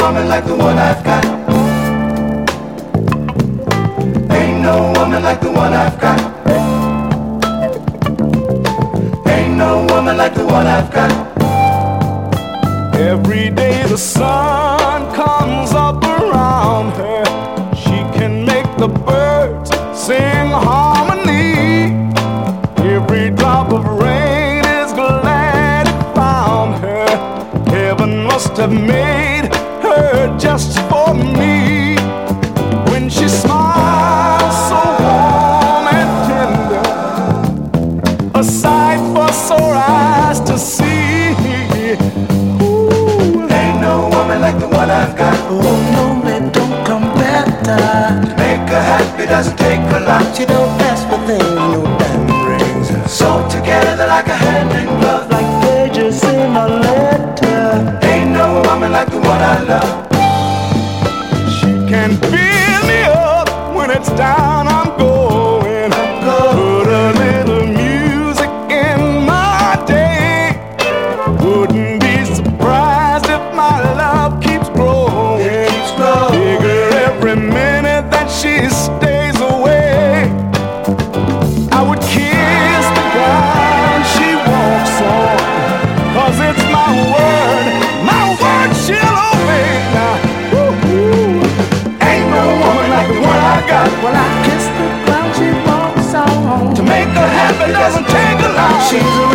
woman like the one I've got. Ain't no woman like the one I've got. Ain't no woman like the one I've got. Every day the sun comes up around her. She can make the birds sing harmony. Every drop of rain is glad it found her. Heaven must have made her just for me. When she smiles so warm and tender, a sight for sore eyes to see. Ain't no woman like the one I've got. Oh no, it don't come better. To make her happy doesn't take a lot. She don't ask for things, no diamond rings. Sew together like a hand in glove, like pages in a letter. Ain't no woman like the one I love. She can fill me up when it's down I'm going. Put a little music in my day. Wouldn't be surprised if my love keeps growing. It keeps growing. Bigger every minute that she stays away. I would kiss the ground she walks on, 'cause it's my word she'll obey now. Ain't no woman like the one I got. Well, I kiss the ground she walks on. To make her happy doesn't take a lot. She's